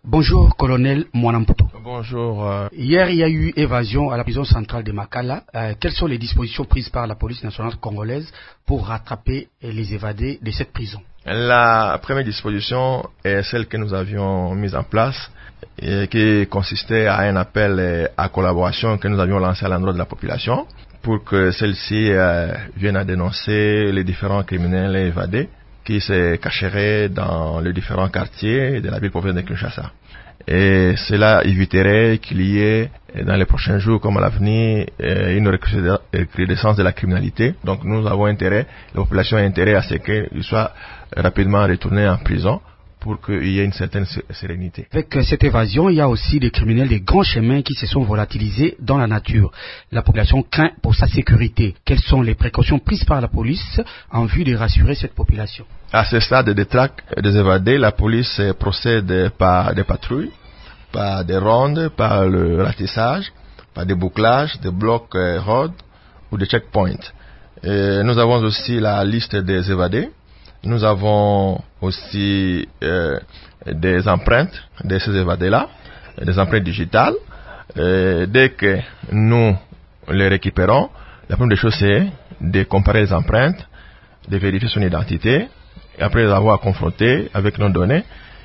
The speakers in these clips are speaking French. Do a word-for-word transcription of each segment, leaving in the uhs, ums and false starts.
Bonjour, colonel Mwanamputu. Bonjour. Euh... Hier, il y a eu évasion à la prison centrale de Makala. Euh, quelles sont les dispositions prises par la police nationale congolaise pour rattraper les évadés de cette prison? La première disposition est celle que nous avions mise en place et qui consistait à un appel à collaboration que nous avions lancé à l'endroit de la population pour que celle-ci euh, vienne à dénoncer les différents criminels évadés qui se cacheraient dans les différents quartiers de la ville province de Kinshasa. Et cela éviterait qu'il y ait dans les prochains jours comme à l'avenir une recrudescence de la criminalité. Donc nous avons intérêt, la population a intérêt à ce qu'ils soient rapidement retournés en prison pour qu'il y ait une certaine sérénité. Avec cette évasion, il y a aussi des criminels des grands chemins qui se sont volatilisés dans la nature. La population craint pour sa sécurité. Quelles sont les précautions prises par la police en vue de rassurer cette population? À ce stade de traque des évadés, la police procède par des patrouilles, par des rondes, par le ratissage, par des bouclages, des blocs euh, road ou des checkpoints. Et nous avons aussi la liste des évadés. Nous avons aussi euh, des empreintes de ces évadés-là, des empreintes digitales. Et dès que nous les récupérons, la première des choses c'est de comparer les empreintes, de vérifier son identité, et après les avoir confrontés avec nos données.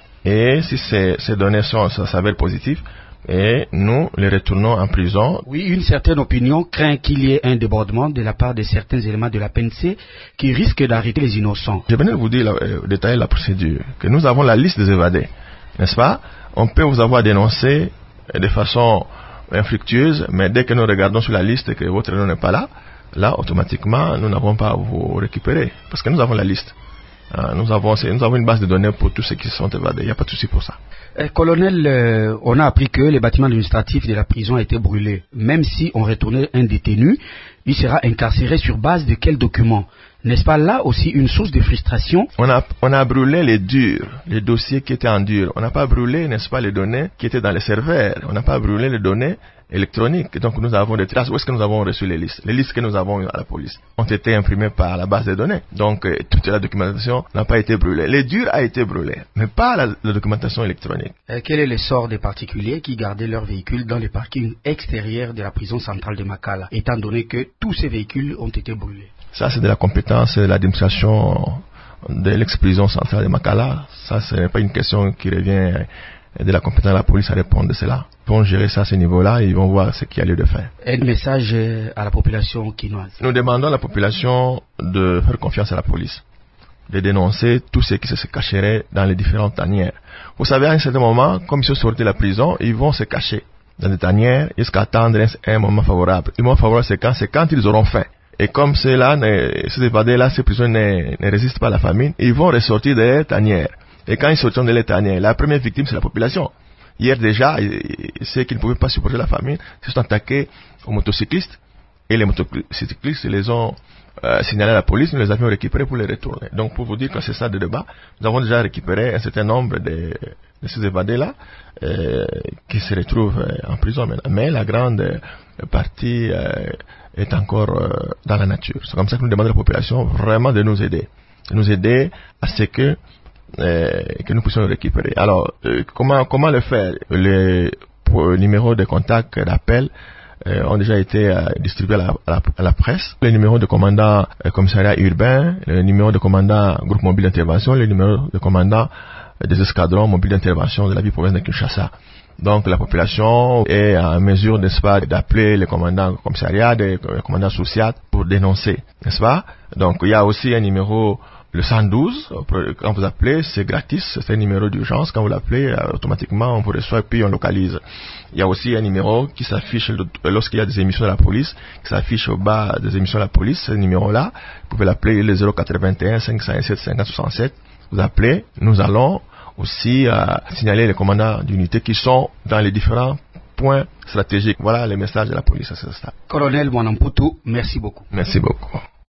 Et si ces, ces données sont, ça s'avère positives, et nous les retournons en prison. Oui, une certaine opinion craint qu'il y ait un débordement de la part de certains éléments de la P N C qui risquent d'arrêter les innocents. Je venais de vous dire, euh, détailler la procédure, que nous avons la liste des évadés, n'est-ce pas? On peut vous avoir dénoncé de façon infructueuse, mais dès que nous regardons sur la liste que votre nom n'est pas là, là, automatiquement, nous n'avons pas à vous récupérer, parce que nous avons la liste. Euh, nous, avons, nous avons une base de données pour tous ceux qui se sont évadés. Il n'y a pas de souci pour ça. Euh, colonel, euh, on a appris que les bâtiments administratifs de la prison ont été brûlés. Même si on retournait un détenu, il sera incarcéré sur base de quels documents? N'est-ce pas là aussi une source de frustration? On a, on a brûlé les durs, les dossiers qui étaient en dur. On n'a pas brûlé, n'est-ce pas, les données qui étaient dans les serveurs. On n'a pas brûlé les données électroniques. Donc nous avons des traces. Où est-ce que nous avons reçu les listes? Les listes que nous avons à la police ont été imprimées par la base de données. Donc euh, toute la documentation n'a pas été brûlée. Les durs a été brûlé, mais pas la, la documentation électronique. Euh, quel est le sort des particuliers qui gardaient leurs véhicules dans les parkings extérieurs de la prison centrale de Makala, étant donné que tous ces véhicules ont été brûlés? Ça, c'est de la compétence de l'administration de l'ex-prison centrale de Makala. Ça, ce n'est pas une question qui revient de la compétence de la police à répondre de cela. Ils vont gérer ça à ce niveau-là et ils vont voir ce qu'il y a lieu de faire. Un message à la population quinoise. Nous demandons à la population de faire confiance à la police, de dénoncer tout ce qui se cacherait dans les différentes tanières. Vous savez, à un certain moment, comme ils sont sortis de la prison, ils vont se cacher dans des tanières jusqu'à attendre un moment favorable. Le moment favorable, c'est quand, c'est quand ils auront faim. Et comme ceux-là, ces évadés-là, ces prisonniers ne, ne résistent pas à la famine, ils vont ressortir de les tanières. Et quand ils sortiront de les tanières, la première victime, c'est la population. Hier déjà, ceux qui ne pouvaient pas supporter la famine se sont attaqués aux motocyclistes. Et les motocyclistes les ont euh, signalés à la police, nous les avions récupérés pour les retourner. Donc pour vous dire que c'est ça de débat, nous avons déjà récupéré un certain nombre de, de ces évadés-là euh, qui se retrouvent euh, en prison maintenant. Mais la grande euh, partie euh, est encore euh, dans la nature. C'est comme ça que nous demandons à la population vraiment de nous aider. De nous aider à ce que euh, que nous puissions le récupérer. Alors, euh, comment comment le faire? Les numéros de contact d'appel euh, ont déjà été euh, distribués à la, à, la, à la presse. Les numéros de commandant euh, commissariat urbain, les numéros de commandant groupe mobile d'intervention, les numéros de commandant euh, des escadrons mobiles d'intervention de la ville province de Kinshasa. Donc la population est en mesure, n'est-ce pas, d'appeler les commandants commissariat, les commandants social pour dénoncer, n'est-ce pas? Donc il y a aussi un numéro, le cent douze, quand vous appelez, c'est gratis, c'est un numéro d'urgence, quand vous l'appelez, automatiquement on vous reçoit et puis on localise. Il y a aussi un numéro qui s'affiche lorsqu'il y a des émissions de la police, qui s'affiche au bas des émissions de la police, ce numéro-là, vous pouvez l'appeler le zéro quatre-vingt-un cinq cent sept cinquante soixante-sept, vous appelez, nous allons aussi euh, signaler les commandants d'unités qui sont dans les différents points stratégiques. Voilà les messages de la police à ce stade. Colonel Mwanamputu, merci beaucoup. Merci beaucoup.